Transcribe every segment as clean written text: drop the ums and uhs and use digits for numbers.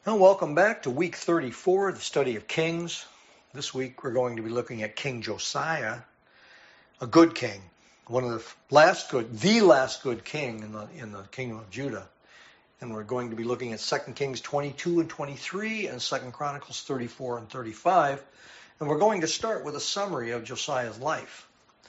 Well, welcome back to week 34, the study of kings. This week we're going to be looking at King Josiah, a good king, one of the last good king in the kingdom of Judah. And we're going to be looking at 2 Kings 22 and 23 and 2 Chronicles 34 and 35. And we're going to start with a summary of Josiah's life.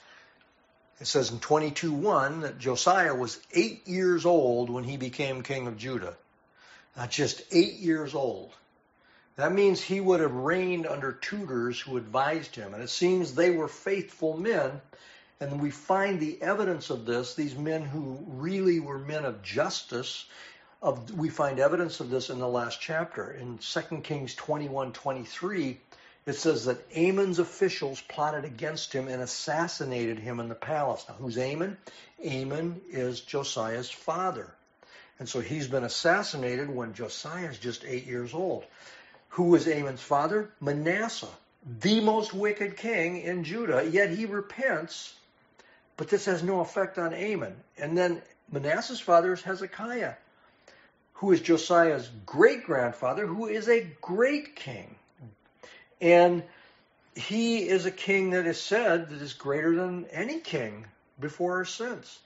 It says in 22:1 that Josiah was 8 years old when he became king of Judah. Not just 8 years old. That means he would have reigned under tutors who advised him. And it seems they were faithful men. And we find the evidence of this, these men who really were men of justice. We find evidence of this in the last chapter. In 2 Kings 21:23, it says that Amon's officials plotted against him and assassinated him in the palace. Now, who's Amon? Amon is Josiah's father. And so he's been assassinated when Josiah is just 8 years old. Who was Amon's father? Manasseh, the most wicked king in Judah, yet he repents, but this has no effect on Amon. And then Manasseh's father is Hezekiah, who is Josiah's great-grandfather, who is a great king. And he is a king that is said that is greater than any king before or since.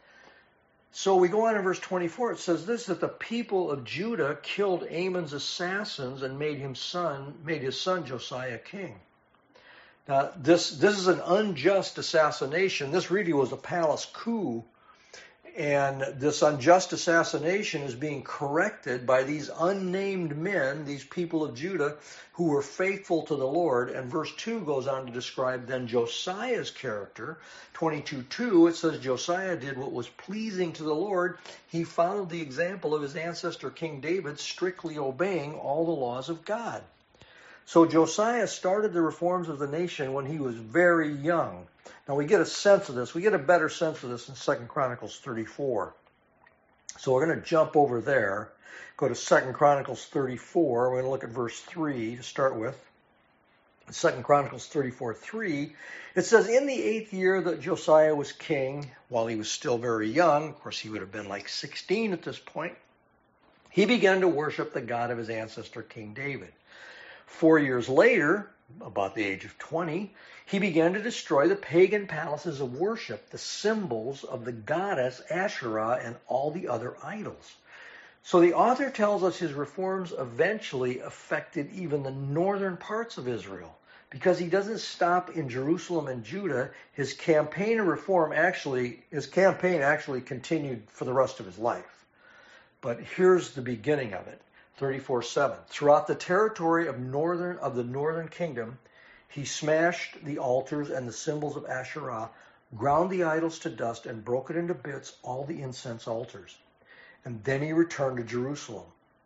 So we go on in verse 24. It says this, that the people of Judah killed Amon's assassins and made his son Josiah king. Now, this is an unjust assassination. This really was a palace coup. And this unjust assassination is being corrected by these unnamed men, these people of Judah, who were faithful to the Lord. And verse 2 goes on to describe then Josiah's character. 22:2, it says Josiah did what was pleasing to the Lord. He followed the example of his ancestor King David, strictly obeying all the laws of God. So Josiah started the reforms of the nation when he was very young. Now we get a sense of this. We get a better sense of this in 2 Chronicles 34. So we're going to jump over there, go to 2 Chronicles 34. We're going to look at verse 3 to start with. 2 Chronicles 34:3, it says, in the 8th year that Josiah was king, while he was still very young, of course he would have been like 16 at this point, he began to worship the God of his ancestor King David. 4 years later, about the age of 20, he began to destroy the pagan palaces of worship, the symbols of the goddess Asherah and all the other idols. So the author tells us his reforms eventually affected even the northern parts of Israel. Because he doesn't stop in Jerusalem and Judah, his campaign actually continued for the rest of his life. But here's the beginning of it. 34:7. Throughout the territory of the northern kingdom, he smashed the altars and the symbols of Asherah, ground the idols to dust, and broke it into bits, all the incense altars. And then he returned to Jerusalem.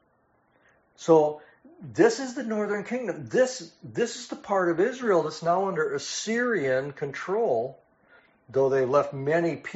So this is the northern kingdom. This is the part of Israel that's now under Assyrian control, though they left many of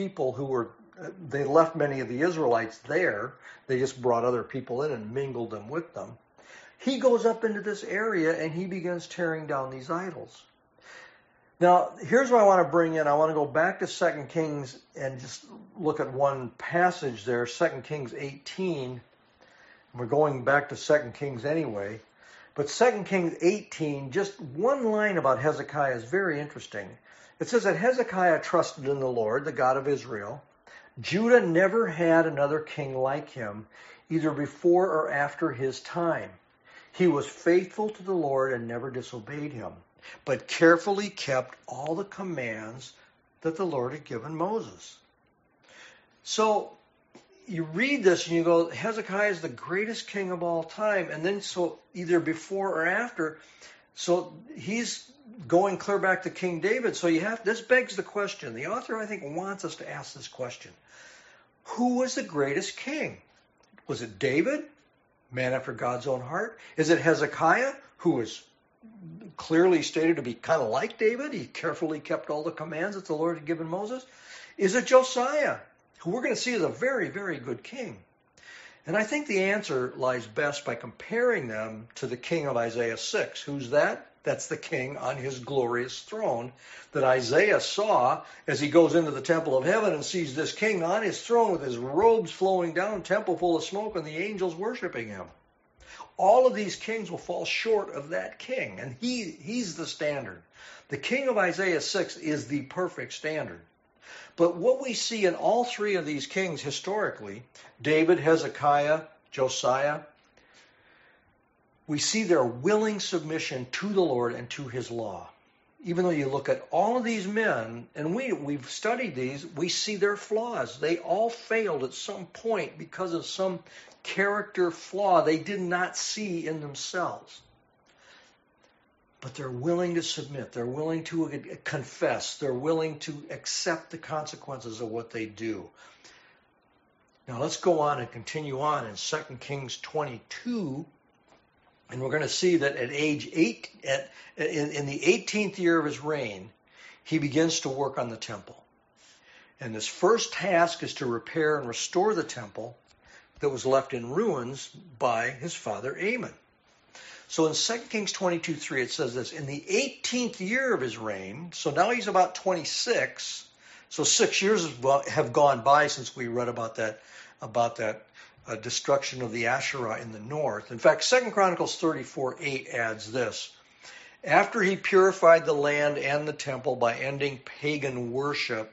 the Israelites there. They just brought other people in and mingled them with them. He goes up into this area and he begins tearing down these idols. Now, here's what I want to bring in. I want to go back to 2 Kings and just look at one passage there, 2 Kings 18. We're going back to 2 Kings anyway. But 2 Kings 18, just one line about Hezekiah is very interesting. It says that Hezekiah trusted in the Lord, the God of Israel. Judah never had another king like him, either before or after his time. He was faithful to the Lord and never disobeyed him, but carefully kept all the commands that the Lord had given Moses. So you read this and you go, Hezekiah is the greatest king of all time. And then so either before or after, so he's going clear back to King David. So this begs the question. The author, I think, wants us to ask this question. Who was the greatest king? Was it David, man after God's own heart? Is it Hezekiah, who was clearly stated to be kind of like David? He carefully kept all the commands that the Lord had given Moses. Is it Josiah, who we're going to see is a very, very good king? And I think the answer lies best by comparing them to the king of Isaiah 6. Who's that? That's the king on his glorious throne that Isaiah saw as he goes into the temple of heaven and sees this king on his throne with his robes flowing down, temple full of smoke, and the angels worshiping him. All of these kings will fall short of that king, and he's the standard. The king of Isaiah 6 is the perfect standard. But what we see in all three of these kings historically, David, Hezekiah, Josiah, we see their willing submission to the Lord and to his law. Even though you look at all of these men, and we've studied these, we see their flaws. They all failed at some point because of some character flaw they did not see in themselves. But they're willing to submit. They're willing to confess. They're willing to accept the consequences of what they do. Now let's go on and continue on in 2 Kings 22. And we're going to see that at age 8, in the 18th year of his reign, he begins to work on the temple. And his first task is to repair and restore the temple that was left in ruins by his father Amon. So in 2 Kings 22:3 it says this, in the 18th year of his reign, so now he's about 26, so 6 years have gone by since we read about that destruction of the Asherah in the north. In fact, 2 Chronicles 34:8 adds this. After he purified the land and the temple by ending pagan worship,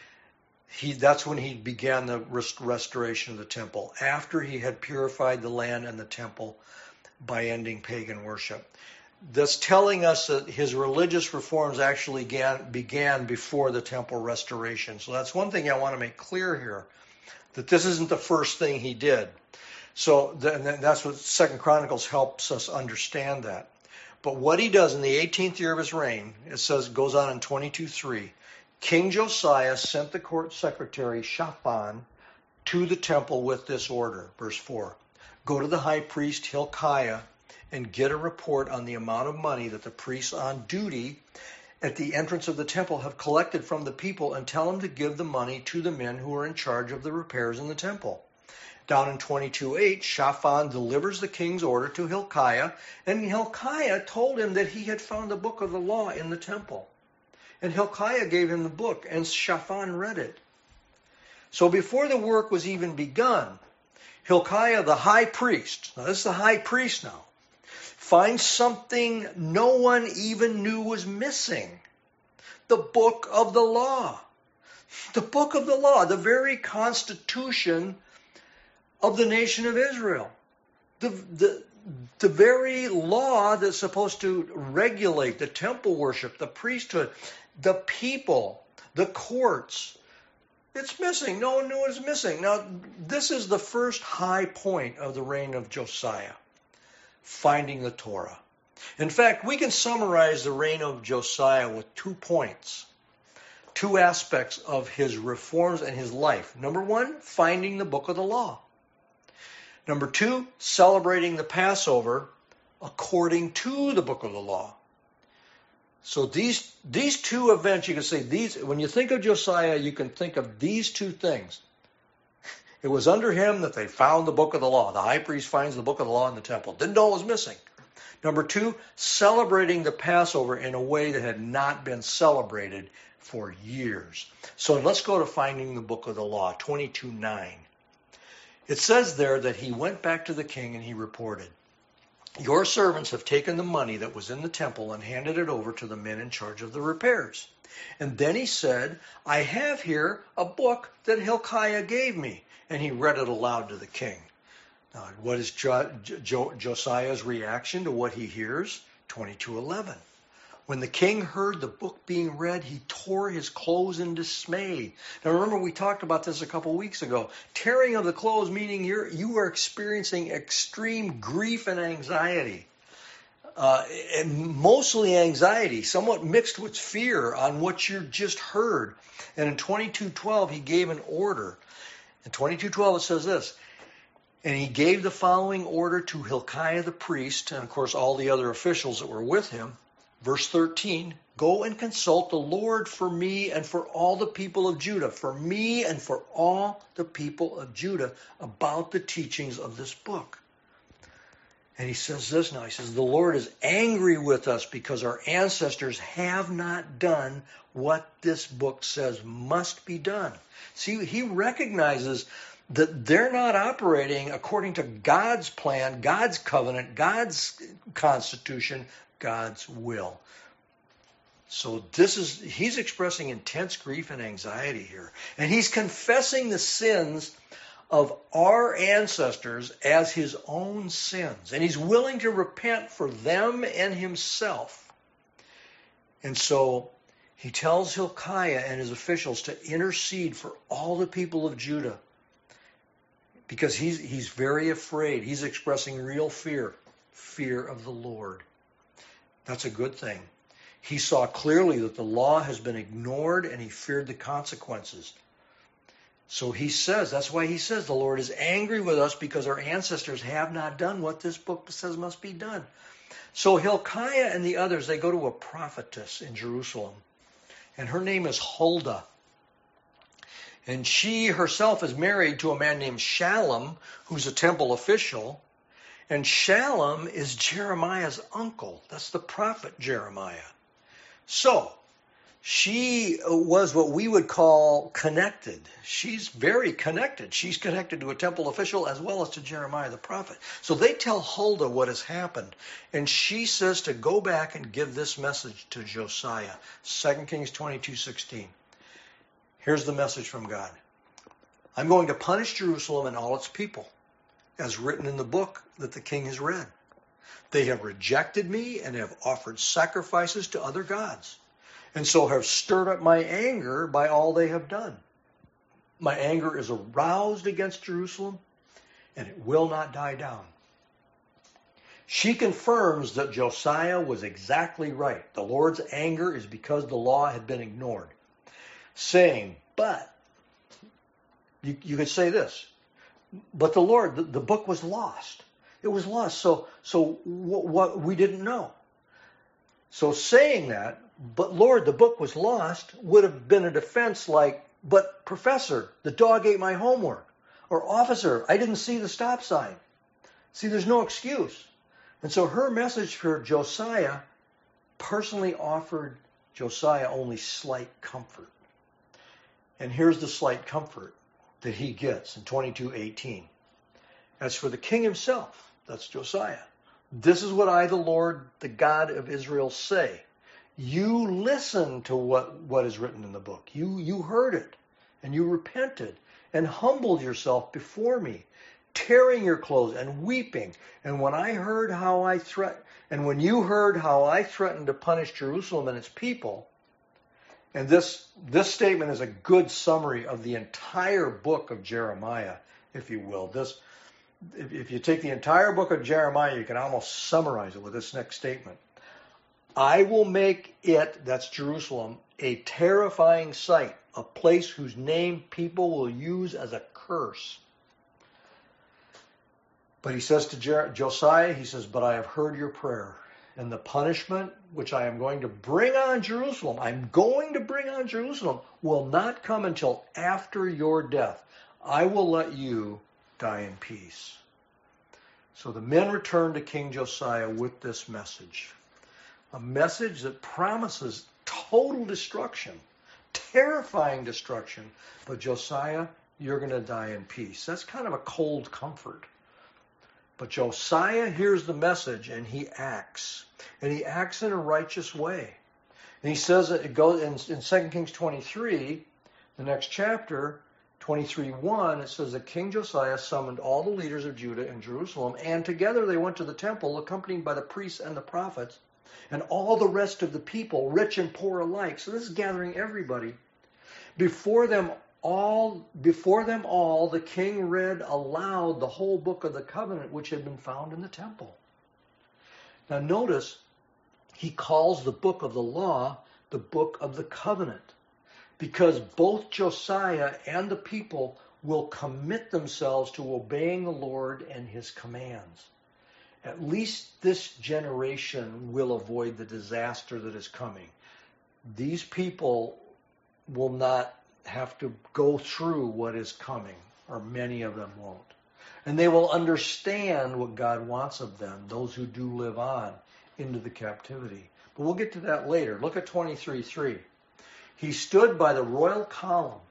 that's when he began the restoration of the temple. After he had purified the land and the temple by ending pagan worship. That's telling us that his religious reforms actually began before the temple restoration. So that's one thing I want to make clear here, that this isn't the first thing he did. So that's what 2 Chronicles helps us understand that. But what he does in the 18th year of his reign, it says, goes on in 22:3, King Josiah sent the court secretary Shaphan to the temple with this order. Verse 4, go to the high priest Hilkiah and get a report on the amount of money that the priests on duty at the entrance of the temple have collected from the people, and tell him to give the money to the men who are in charge of the repairs in the temple. Down in 22:8, Shaphan delivers the king's order to Hilkiah, and Hilkiah told him that he had found the book of the law in the temple. And Hilkiah gave him the book, and Shaphan read it. So before the work was even begun, Hilkiah, the high priest, now this is the high priest now, finds something no one even knew was missing. The book of the law. The book of the law, the very constitution of the nation of Israel. The very law that's supposed to regulate the temple worship, the priesthood, the people, the courts. It's missing. No one knew it was missing. Now, this is the first high point of the reign of Josiah, finding the Torah. In fact, we can summarize the reign of Josiah with 2 points, 2 aspects of his reforms and his life. Number 1, finding the book of the law. Number 2, celebrating the Passover according to the book of the law. So these 2 events, you can say, when you think of Josiah, you can think of these 2 things. It was under him that they found the book of the law. The high priest finds the book of the law in the temple. Didn't know it was missing. Number 2, celebrating the Passover in a way that had not been celebrated for years. So let's go to finding the book of the law, 22:9. It says there that he went back to the king and he reported, your servants have taken the money that was in the temple and handed it over to the men in charge of the repairs. And then he said, I have here a book that Hilkiah gave me. And he read it aloud to the king. Now, what is Josiah's reaction to what he hears? 22:11. When the king heard the book being read, he tore his clothes in dismay. Now remember, we talked about this a couple weeks ago. Tearing of the clothes, meaning you are experiencing extreme grief and anxiety. And mostly anxiety, somewhat mixed with fear on what you just heard. And in 22:12, he gave an order. In 22:12, it says this, and he gave the following order to Hilkiah the priest, and of course all the other officials that were with him. Verse 13, go and consult the Lord for me and for all the people of Judah, for me and for all the people of Judah about the teachings of this book. And he says this now, he says, the Lord is angry with us because our ancestors have not done what this book says must be done. See, he recognizes that they're not operating according to God's plan, God's covenant, God's constitution, God's will. So he's expressing intense grief and anxiety here. And he's confessing the sins of our ancestors as his own sins. And he's willing to repent for them and himself. And so he tells Hilkiah and his officials to intercede for all the people of Judah. Because he's very afraid. He's expressing real fear of the Lord. That's a good thing. He saw clearly that the law has been ignored and he feared the consequences. So he says, that's why he says the Lord is angry with us because our ancestors have not done what this book says must be done. So Hilkiah and the others, they go to a prophetess in Jerusalem. And her name is Huldah. And she herself is married to a man named Shallum, who's a temple official. And Shallum is Jeremiah's uncle. That's the prophet Jeremiah. So, she was what we would call connected. She's very connected. She's connected to a temple official as well as to Jeremiah the prophet. So they tell Huldah what has happened. And she says to go back and give this message to Josiah. 2 Kings 22:16. Here's the message from God. I'm going to punish Jerusalem and all its people, as written in the book that the king has read. They have rejected me and have offered sacrifices to other gods, and so have stirred up my anger by all they have done. My anger is aroused against Jerusalem, and it will not die down. She confirms that Josiah was exactly right. The Lord's anger is because the law had been ignored. Saying, but, you could say this, but the Lord, the book was lost. It was lost, so what we didn't know. So saying that, but Lord, the book was lost, would have been a defense like, but Professor, the dog ate my homework. Or Officer, I didn't see the stop sign. See, there's no excuse. And so her message for Josiah personally offered Josiah only slight comfort. And here's the slight comfort that he gets in 22:18. As for the king himself, that's Josiah, this is what I, the Lord, the God of Israel, say. You listened to what is written in the book. You heard it, and you repented, and humbled yourself before me, tearing your clothes and weeping. And when you heard how I threatened to punish Jerusalem and its people, and this statement is a good summary of the entire book of Jeremiah, if you will. If you take the entire book of Jeremiah, you can almost summarize it with this next statement. I will make it, that's Jerusalem, a terrifying sight, a place whose name people will use as a curse. But he says to Josiah, he says, but I have heard your prayer. And the punishment which I am going to bring on Jerusalem, will not come until after your death. I will let you die in peace. So the men returned to King Josiah with this message. A message that promises total destruction, terrifying destruction. But Josiah, you're going to die in peace. That's kind of a cold comfort. But Josiah hears the message and he acts. And he acts in a righteous way. And he says that it goes in 2 Kings 23, the next chapter, 23:1, it says that King Josiah summoned all the leaders of Judah and Jerusalem, and together they went to the temple, accompanied by the priests and the prophets, and all the rest of the people, rich and poor alike. So this is gathering everybody. Before them all, the king read aloud the whole book of the covenant which had been found in the temple. Now notice, he calls the book of the law the book of the covenant, because both Josiah and the people will commit themselves to obeying the Lord and his commands. At least this generation will avoid the disaster that is coming. These people will not have to go through what is coming, or many of them won't. And they will understand what God wants of them, those who do live on into the captivity. But we'll get to that later. Look at 23:3. He stood by the royal column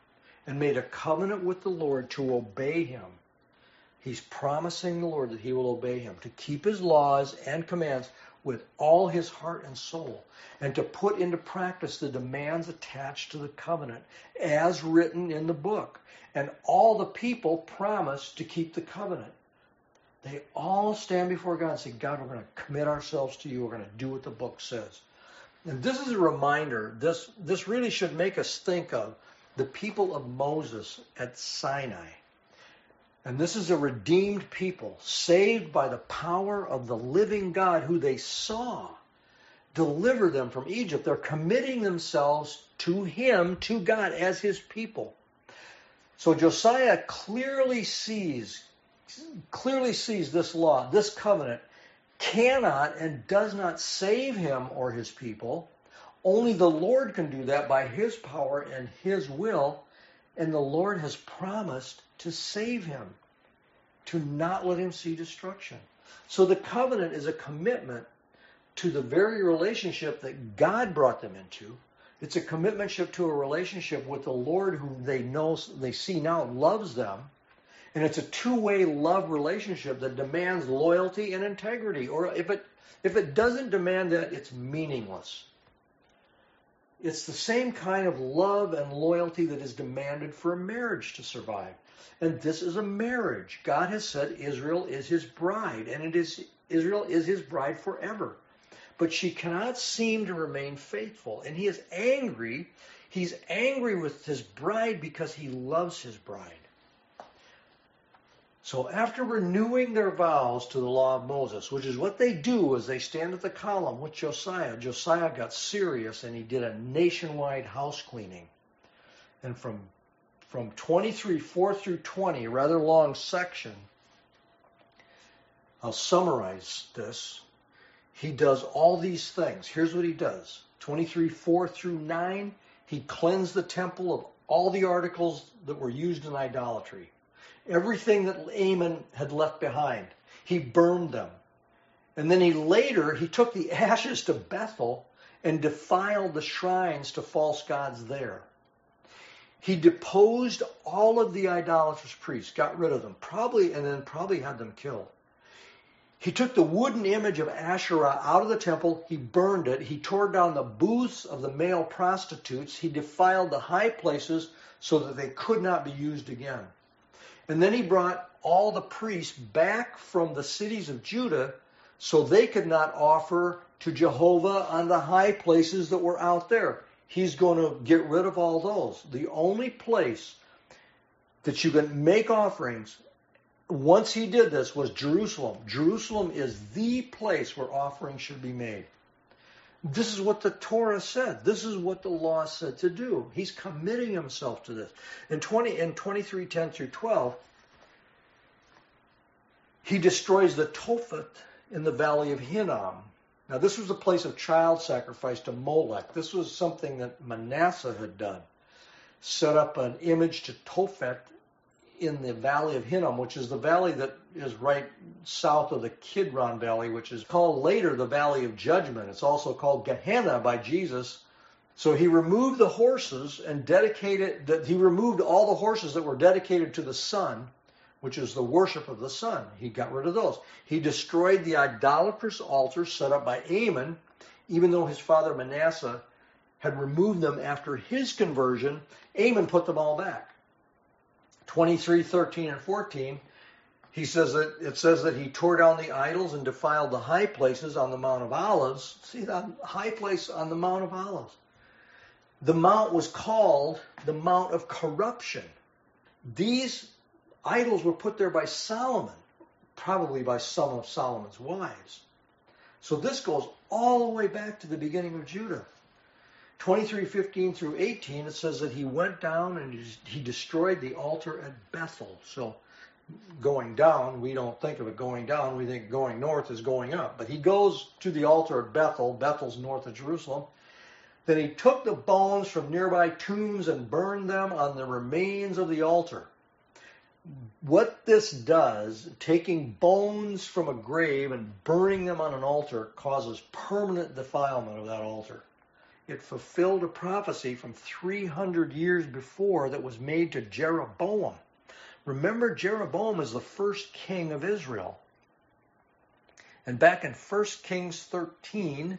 and made a covenant with the Lord to obey him. He's promising the Lord that he will obey him, to keep his laws and commands with all his heart and soul, and to put into practice the demands attached to the covenant as written in the book. And all the people promised to keep the covenant. They all stand before God and say, God, we're going to commit ourselves to you. We're going to do what the book says. And this is a reminder. This really should make us think of the people of Moses at Sinai. And this is a redeemed people, saved by the power of the living God who they saw deliver them from Egypt. They're committing themselves to him, to God, as his people. So Josiah clearly sees this law, this covenant, cannot and does not save him or his people. Only the Lord can do that by his power and his will. And the Lord has promised to save him, to not let him see destruction. So the covenant is a commitment to the very relationship that God brought them into. It's a commitment to a relationship with the Lord who they see now loves them. And it's a two-way love relationship that demands loyalty and integrity. Or if it doesn't demand that, it's meaningless. It's the same kind of love and loyalty that is demanded for a marriage to survive. And this is a marriage. God has said Israel is his bride, and Israel is his bride forever. But she cannot seem to remain faithful. And he is angry. He's angry with his bride because he loves his bride. So after renewing their vows to the law of Moses, which is what they do as they stand at the column with Josiah got serious and he did a nationwide house cleaning. And from 23, 4 through 20, a rather long section, I'll summarize this. He does all these things. Here's what he does. 23, 4 through 9, he cleansed the temple of all the articles that were used in idolatry. Everything that Amon had left behind, he burned them. And then he took the ashes to Bethel and defiled the shrines to false gods there. He deposed all of the idolatrous priests, got rid of them, probably had them killed. He took the wooden image of Asherah out of the temple. He burned it. He tore down the booths of the male prostitutes. He defiled the high places so that they could not be used again. And then he brought all the priests back from the cities of Judah so they could not offer to Jehovah on the high places that were out there. He's going to get rid of all those. The only place that you can make offerings, once he did this, was Jerusalem. Jerusalem is the place where offerings should be made. This is what the Torah said. This is what the law said to do. He's committing himself to this. In 23:10 through 12, he destroys the Tophet in the valley of Hinnom. Now, this was a place of child sacrifice to Molech. This was something that Manasseh had done. Set up an image to Tophet in the valley of Hinnom, which is the valley that is right south of the Kidron Valley, which is called later the Valley of Judgment. It's also called Gehenna by Jesus. So he removed the horses and he removed all the horses that were dedicated to the sun, which is the worship of the sun. He got rid of those. He destroyed the idolatrous altars set up by Amon, even though his father Manasseh had removed them after his conversion. Amon put them all back. 23:13 and 14, it says that he tore down the idols and defiled the high places on the Mount of Olives. See that high place on the Mount of Olives. The mount was called the Mount of Corruption. These idols were put there by Solomon, probably by some of Solomon's wives. So this goes all the way back to the beginning of Judah. 23:15 through 18, it says that he went down and he destroyed the altar at Bethel. So going down, we don't think of it going down. We think going north is going up. But he goes to the altar at Bethel. Bethel's north of Jerusalem. Then he took the bones from nearby tombs and burned them on the remains of the altar. What this does, taking bones from a grave and burning them on an altar, causes permanent defilement of that altar. It fulfilled a prophecy from 300 years before that was made to Jeroboam. Remember, Jeroboam is the first king of Israel. And back in 1 Kings 13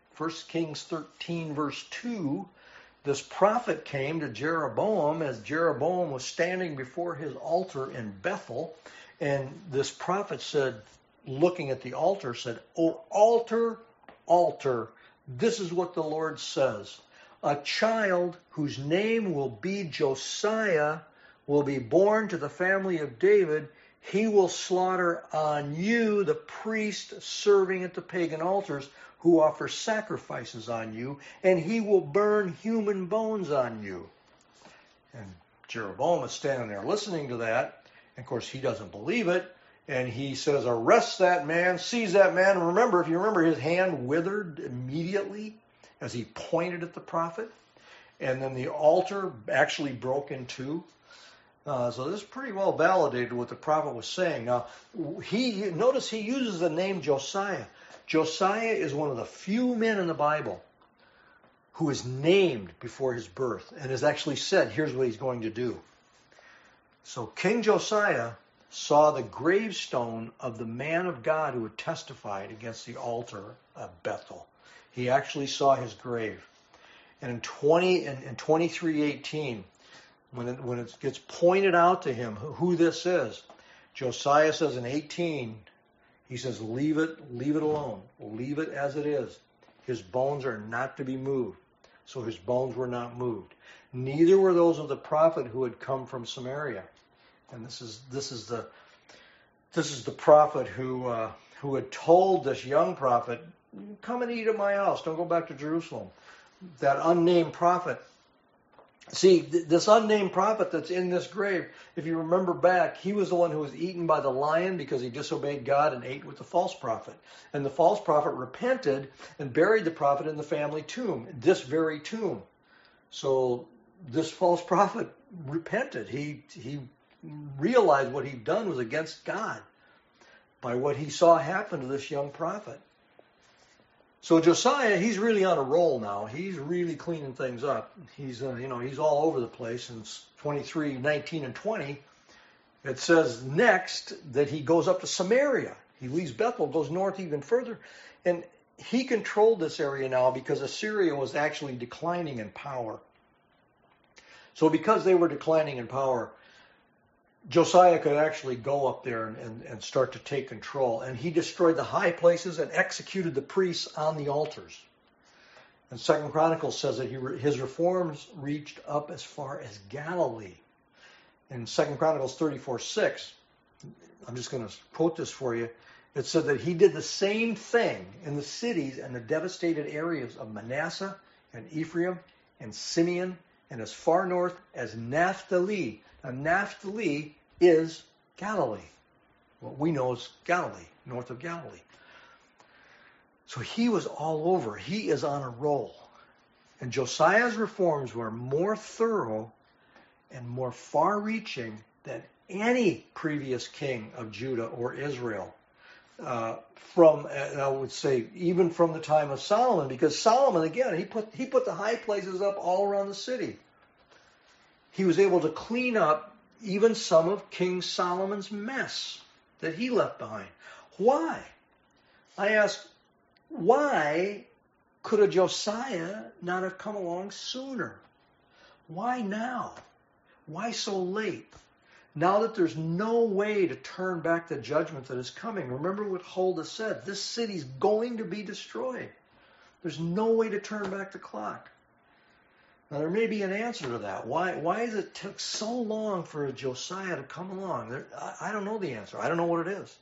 verse 2, this prophet came to Jeroboam as Jeroboam was standing before his altar in Bethel. And this prophet said, looking at the altar, said, "O altar, altar, this is what the Lord says. A child whose name will be Josiah will be born to the family of David. He will slaughter on you the priest serving at the pagan altars who offer sacrifices on you, and he will burn human bones on you." And Jeroboam is standing there listening to that. And of course, he doesn't believe it. And he says, "Arrest that man, seize that man." And remember, if you remember, his hand withered immediately as he pointed at the prophet. And then the altar actually broke in two. So this is pretty well validated what the prophet was saying. Now, notice he uses the name Josiah. Josiah is one of the few men in the Bible who is named before his birth and has actually said, here's what he's going to do. So King Josiah saw the gravestone of the man of God who had testified against the altar of Bethel. He actually saw his grave. And in 23:18, when it gets pointed out to him who this is, Josiah says in 18, he says, leave it alone. Leave it as it is. His bones are not to be moved. So his bones were not moved. Neither were those of the prophet who had come from Samaria. And this is the prophet who had told this young prophet, "Come and eat at my house. Don't go back to Jerusalem." That unnamed prophet. See, this unnamed prophet that's in this grave, if you remember back, he was the one who was eaten by the lion because he disobeyed God and ate with the false prophet. And the false prophet repented and buried the prophet in the family tomb, this very tomb. So this false prophet repented. He realized what he'd done was against God by what he saw happen to this young prophet. So Josiah, he's really on a roll now. He's really cleaning things up. He's all over the place. In 23:19 and 20, it says next that he goes up to Samaria. He leaves Bethel, goes north even further, and he controlled this area now because Assyria was actually declining in power. So because they were declining in power, Josiah could actually go up there and start to take control. And he destroyed the high places and executed the priests on the altars. And 2 Chronicles says that his reforms reached up as far as Galilee. In 2 Chronicles 34:6, I'm just going to quote this for you. It said that he did the same thing in the cities and the devastated areas of Manasseh and Ephraim and Simeon and as far north as Naphtali. Now, Naphtali is Galilee. What we know is Galilee, north of Galilee. So he was all over. He is on a roll. And Josiah's reforms were more thorough and more far-reaching than any previous king of Judah or Israel. I would say, even from the time of Solomon, because Solomon, again, he put the high places up all around the city. He was able to clean up even some of King Solomon's mess that he left behind. Why? I ask, why could a Josiah not have come along sooner? Why now? Why so late? Now that there's no way to turn back the judgment that is coming. Remember what Huldah said. This city's going to be destroyed. There's no way to turn back the clock. Now, there may be an answer to that. Why does it take so long for a Josiah to come along? I don't know the answer. I don't know what it is.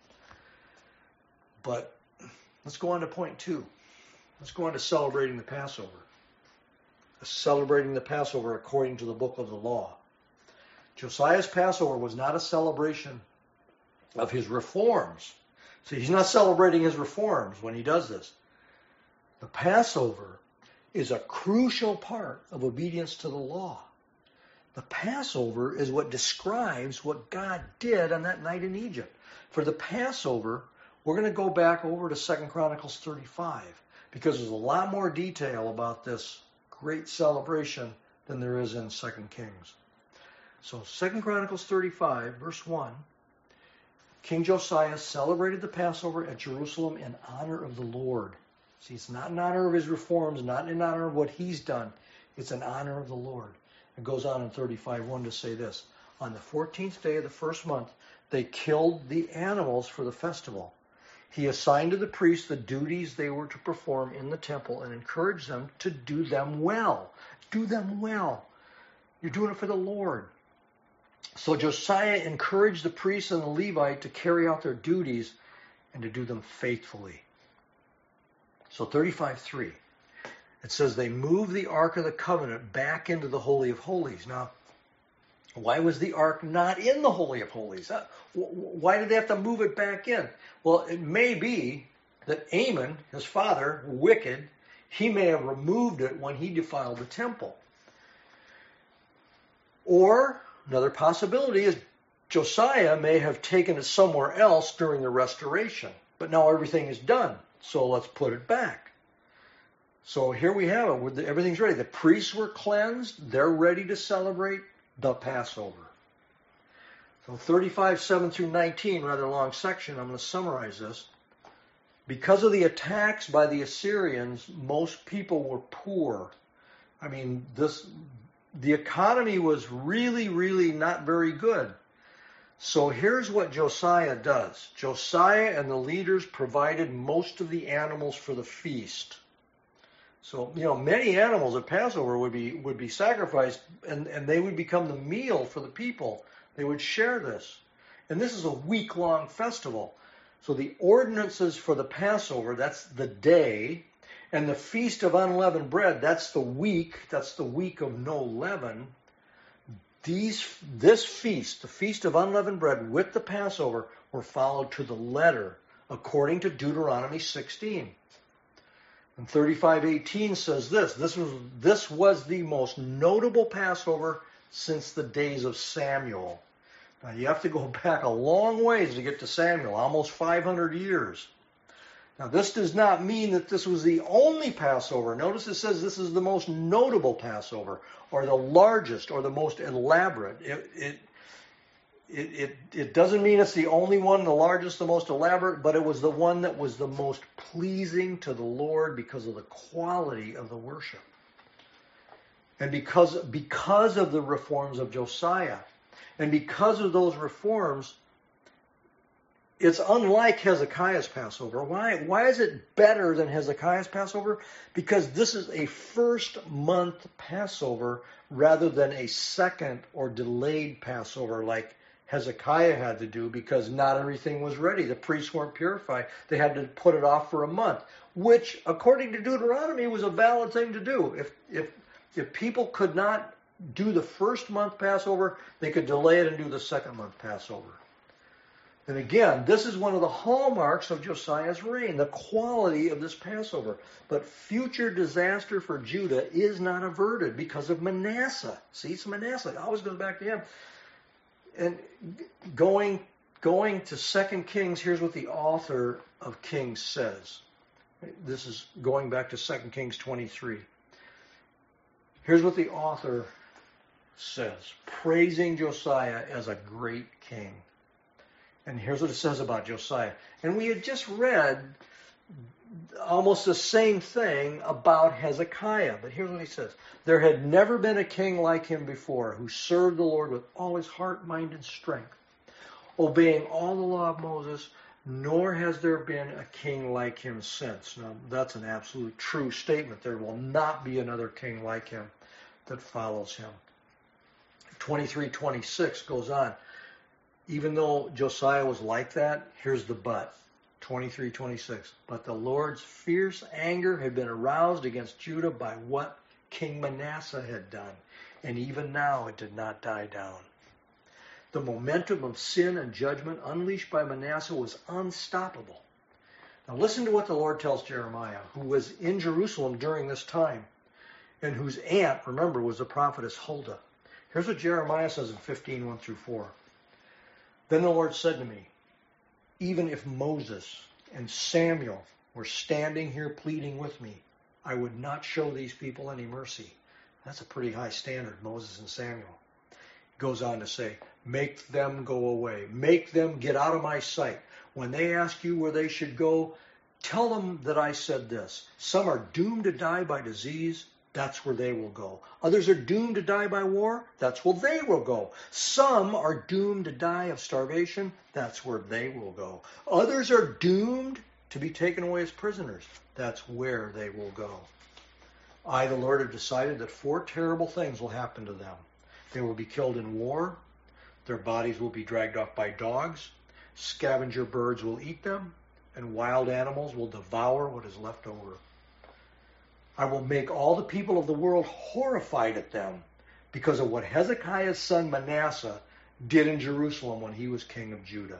But let's go on to point 2. Let's go on to celebrating the Passover. Celebrating the Passover according to the book of the law. Josiah's Passover was not a celebration of his reforms. See, he's not celebrating his reforms when he does this. The Passover is a crucial part of obedience to the law. The Passover is what describes what God did on that night in Egypt. For the Passover, we're going to go back over to 2 Chronicles 35. because there's a lot more detail about this great celebration than there is in 2 Kings. So 2 Chronicles 35, verse 1, King Josiah celebrated the Passover at Jerusalem in honor of the Lord. See, it's not in honor of his reforms, not in honor of what he's done. It's in honor of the Lord. It goes on in 35:1 to say this. On the 14th day of the first month, they killed the animals for the festival. He assigned to the priests the duties they were to perform in the temple and encouraged them to do them well. Do them well. You're doing it for the Lord. So Josiah encouraged the priests and the Levite to carry out their duties and to do them faithfully. So 35:3, it says they moved the Ark of the Covenant back into the Holy of Holies. Now, why was the Ark not in the Holy of Holies? Why did they have to move it back in? Well, it may be that Amon, his father, wicked, he may have removed it when he defiled the temple. Or another possibility is Josiah may have taken it somewhere else during the restoration. But now everything is done, so let's put it back. So here we have it. Everything's ready. The priests were cleansed. They're ready to celebrate the Passover. So 35:7-19, rather long section. I'm going to summarize this. Because of the attacks by the Assyrians, most people were poor. I mean, the economy was really, really not very good. So here's what Josiah does. Josiah and the leaders provided most of the animals for the feast. So, many animals at Passover would be sacrificed, and they would become the meal for the people. They would share this. And this is a week-long festival. So the ordinances for the Passover, that's the day, and the Feast of Unleavened Bread, that's the week of no leaven. This feast, the Feast of Unleavened Bread with the Passover, were followed to the letter, according to Deuteronomy 16. And 35:18 says this was the most notable Passover since the days of Samuel. Now you have to go back a long ways to get to Samuel, almost 500 years. Now this does not mean that this was the only Passover. Notice it says this is the most notable Passover, or the largest, or the most elaborate. It doesn't mean it's the only one, the largest, the most elaborate, but it was the one that was the most pleasing to the Lord because of the quality of the worship. And because of the reforms of Josiah. And because of those reforms, it's unlike Hezekiah's Passover. Why is it better than Hezekiah's Passover? Because this is a first month Passover rather than a second or delayed Passover like Hezekiah had to do, because not everything was ready. The priests weren't purified. They had to put it off for a month, which, according to Deuteronomy, was a valid thing to do. If people could not do the first month Passover, they could delay it and do the second month Passover. And again, this is one of the hallmarks of Josiah's reign, the quality of this Passover. But future disaster for Judah is not averted because of Manasseh. See, it's Manasseh. It always goes back to him. And going to 2 Kings, here's what the author of Kings says. This is going back to 2 Kings 23. Here's what the author says, praising Josiah as a great king. And here's what it says about Josiah. And we had just read almost the same thing about Hezekiah. But here's what he says. There had never been a king like him before who served the Lord with all his heart, mind, and strength, obeying all the law of Moses, nor has there been a king like him since. Now, that's an absolute true statement. There will not be another king like him that follows him. 23:26 goes on. Even though Josiah was like that, here's the but. 23:26. But the Lord's fierce anger had been aroused against Judah by what King Manasseh had done, and even now it did not die down. The momentum of sin and judgment unleashed by Manasseh was unstoppable. Now listen to what the Lord tells Jeremiah, who was in Jerusalem during this time, and whose aunt, remember, was the prophetess Huldah. Here's what Jeremiah says in 15:1-4. Then the Lord said to me, even if Moses and Samuel were standing here pleading with me, I would not show these people any mercy. That's a pretty high standard, Moses and Samuel. He goes on to say, make them go away. Make them get out of my sight. When they ask you where they should go, tell them that I said this. Some are doomed to die by disease. That's where they will go. Others are doomed to die by war. That's where they will go. Some are doomed to die of starvation. That's where they will go. Others are doomed to be taken away as prisoners. That's where they will go. I, the Lord, have decided that 4 terrible things will happen to them. They will be killed in war. Their bodies will be dragged off by dogs. Scavenger birds will eat them. And wild animals will devour what is left over. I will make all the people of the world horrified at them because of what Hezekiah's son Manasseh did in Jerusalem when he was king of Judah.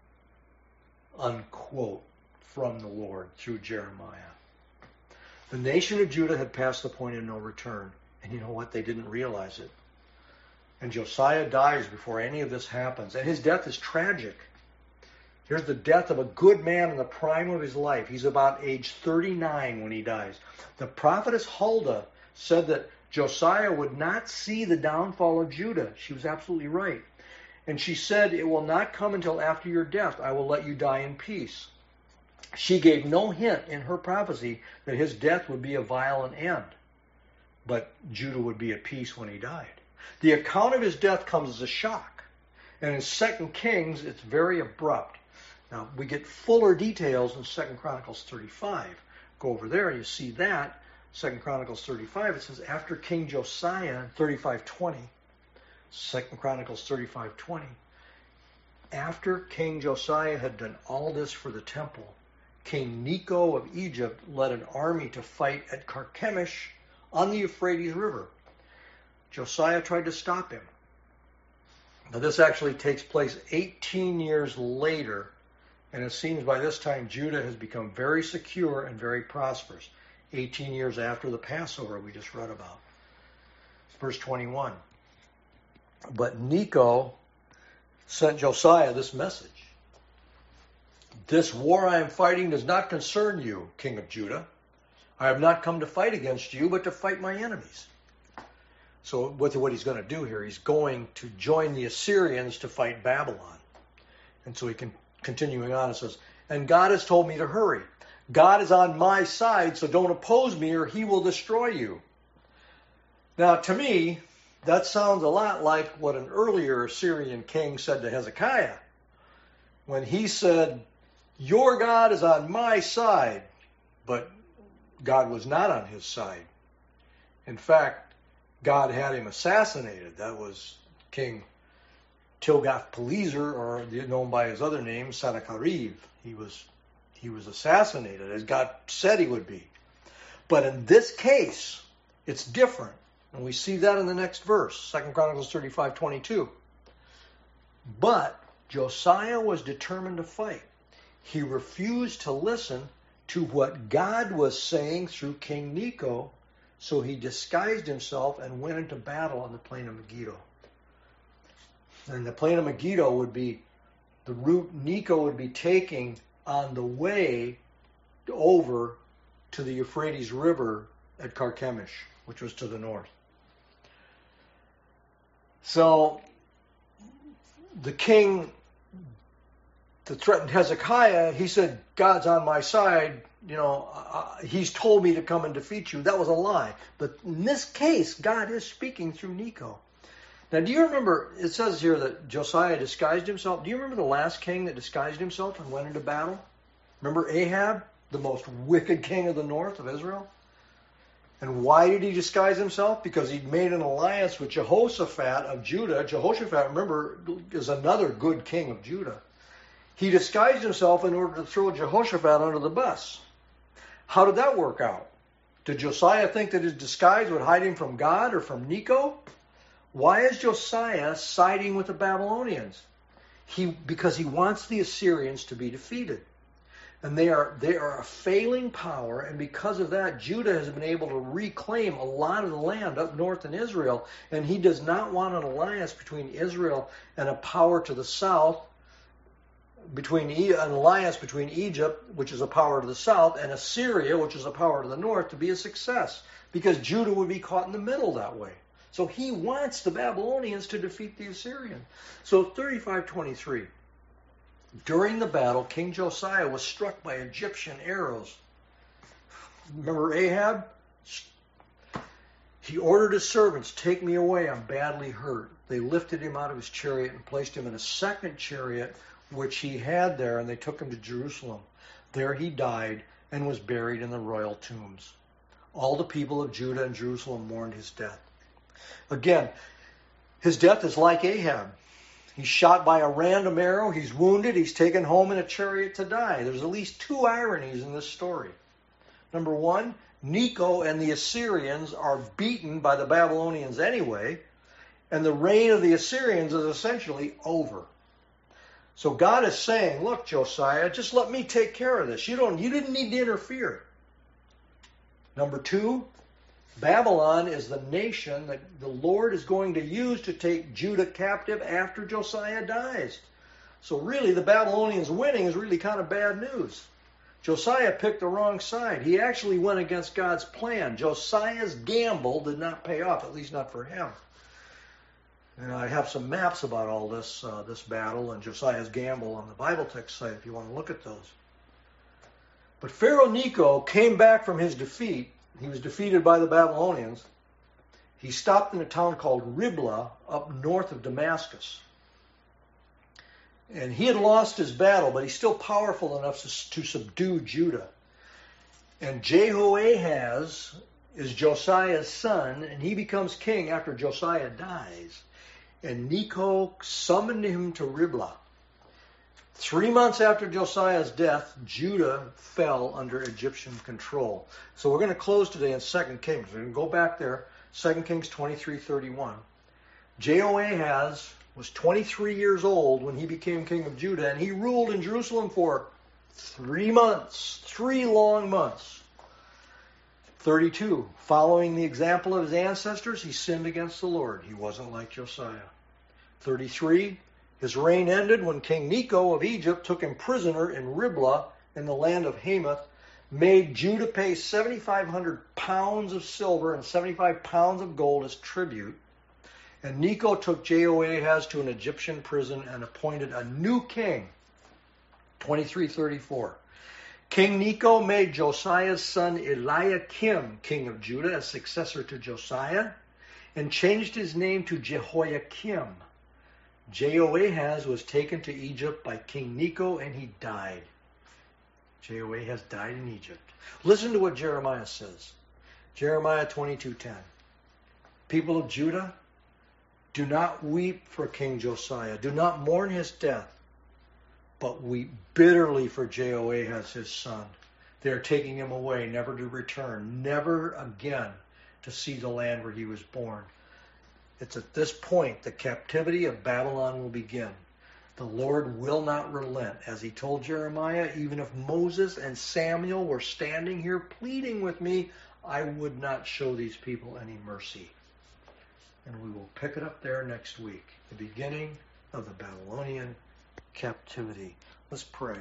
Unquote from the Lord through Jeremiah. The nation of Judah had passed the point of no return. And you know what? They didn't realize it. And Josiah dies before any of this happens. And his death is tragic. Here's the death of a good man in the prime of his life. He's about age 39 when he dies. The prophetess Huldah said that Josiah would not see the downfall of Judah. She was absolutely right. And she said, it will not come until after your death. I will let you die in peace. She gave no hint in her prophecy that his death would be a violent end. But Judah would be at peace when he died. The account of his death comes as a shock. And in 2 Kings, it's very abrupt. Now, we get fuller details in 2 Chronicles 35. Go over there, you see that. 2 Chronicles 35, it says, after King Josiah, 35:20. 2 Chronicles 35:20. After King Josiah had done all this for the temple, King Necho of Egypt led an army to fight at Carchemish on the Euphrates River. Josiah tried to stop him. Now, this actually takes place 18 years later. And it seems by this time Judah has become very secure and very prosperous. 18 years after the Passover we just read about. Verse 21. But Necho sent Josiah this message. This war I am fighting does not concern you, king of Judah. I have not come to fight against you, but to fight my enemies. So what he's going to do here, he's going to join the Assyrians to fight Babylon. And so he can continuing on, it says, and God has told me to hurry. God is on my side, so don't oppose me or he will destroy you. Now, to me, that sounds a lot like what an earlier Assyrian king said to Hezekiah. When he said, your God is on my side, but God was not on his side. In fact, God had him assassinated. That was King Tilgath-Pileser, or known by his other name, Sennacherib. He was assassinated, as God said he would be. But in this case, it's different. And we see that in the next verse, 2 Chronicles 35:22. But Josiah was determined to fight. He refused to listen to what God was saying through King Necho, so he disguised himself and went into battle on the plain of Megiddo. And the plain of Megiddo would be the route Necho would be taking on the way over to the Euphrates River at Carchemish, which was to the north. So the king that threatened Hezekiah, he said, God's on my side, he's told me to come and defeat you. That was a lie. But in this case, God is speaking through Necho. Now, do you remember, it says here that Josiah disguised himself. Do you remember the last king that disguised himself and went into battle? Remember Ahab, the most wicked king of the north of Israel? And why did he disguise himself? Because he'd made an alliance with Jehoshaphat of Judah. Jehoshaphat, remember, is another good king of Judah. He disguised himself in order to throw Jehoshaphat under the bus. How did that work out? Did Josiah think that his disguise would hide him from God or from Necho? Why is Josiah siding with the Babylonians? Because he wants the Assyrians to be defeated. And they are a failing power, and because of that, Judah has been able to reclaim a lot of the land up north in Israel, and he does not want an alliance between Israel and a power to the south, an alliance between Egypt, which is a power to the south, and Assyria, which is a power to the north, to be a success, because Judah would be caught in the middle that way. So he wants the Babylonians to defeat the Assyrians. So 35:23. During the battle, King Josiah was struck by Egyptian arrows. Remember Ahab? He ordered his servants, "Take me away, I'm badly hurt." They lifted him out of his chariot and placed him in a second chariot which he had there, and they took him to Jerusalem. There he died and was buried in the royal tombs. All the people of Judah and Jerusalem mourned his death. Again, his death is like Ahab. He's shot by a random arrow, he's wounded, he's taken home in a chariot to die. There's at least two ironies in this story. Number one, Necho and the Assyrians are beaten by the Babylonians anyway, and the reign of the Assyrians is essentially over. So God is saying, look, Josiah, just let me take care of this. You didn't need to interfere. Number two, Babylon is the nation that the Lord is going to use to take Judah captive after Josiah dies. So really, the Babylonians winning is really kind of bad news. Josiah picked the wrong side. He actually went against God's plan. Josiah's gamble did not pay off, at least not for him. And I have some maps about all this battle and Josiah's gamble on the Bible text site if you want to look at those. But Pharaoh Necho came back from his defeat. He was defeated by the Babylonians. He stopped in a town called Riblah up north of Damascus. And he had lost his battle, but he's still powerful enough to subdue Judah. And Jehoahaz is Josiah's son, and he becomes king after Josiah dies. And Necho summoned him to Riblah. 3 months after Josiah's death, Judah fell under Egyptian control. So we're going to close today in 2 Kings. We're going to go back there, 2 Kings 23:31. Jehoahaz was 23 years old when he became king of Judah, and he ruled in Jerusalem for 3 months, 3 long months. 32, following the example of his ancestors, he sinned against the Lord. He wasn't like Josiah. 33, his reign ended when King Necho of Egypt took him prisoner in Riblah in the land of Hamath, made Judah pay 7,500 pounds of silver and 75 pounds of gold as tribute. And Necho took Jehoahaz to an Egyptian prison and appointed a new king. 23:34. King Necho made Josiah's son Eliakim king of Judah as successor to Josiah and changed his name to Jehoiakim. Jehoahaz was taken to Egypt by King Necho and he died. Jehoahaz died in Egypt. Listen to what Jeremiah says. Jeremiah 22:10. People of Judah, do not weep for King Josiah. Do not mourn his death, but weep bitterly for Jehoahaz his son. They are taking him away, never to return, never again to see the land where he was born. It's at this point the captivity of Babylon will begin. The Lord will not relent. As he told Jeremiah, even if Moses and Samuel were standing here pleading with me, I would not show these people any mercy. And we will pick it up there next week, the beginning of the Babylonian captivity. Let's pray.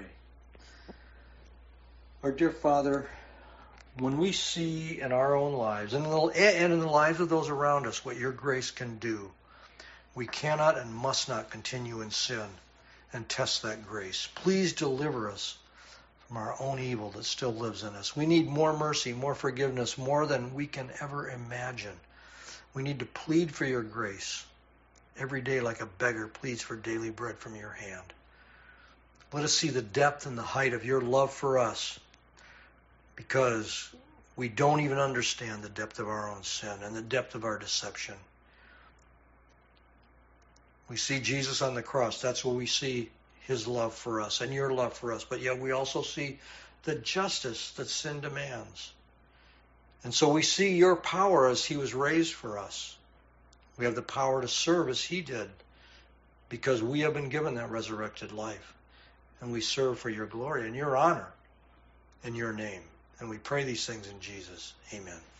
Our dear Father, when we see in our own lives and in the lives of those around us what your grace can do, we cannot and must not continue in sin and test that grace. Please deliver us from our own evil that still lives in us. We need more mercy, more forgiveness, more than we can ever imagine. We need to plead for your grace every day like a beggar pleads for daily bread from your hand. Let us see the depth and the height of your love for us, because we don't even understand the depth of our own sin and the depth of our deception. We see Jesus on the cross. That's where we see his love for us and your love for us. But yet we also see the justice that sin demands. And so we see your power as he was raised for us. We have the power to serve as he did, because we have been given that resurrected life. And we serve for your glory and your honor in your name. And we pray these things in Jesus. Amen.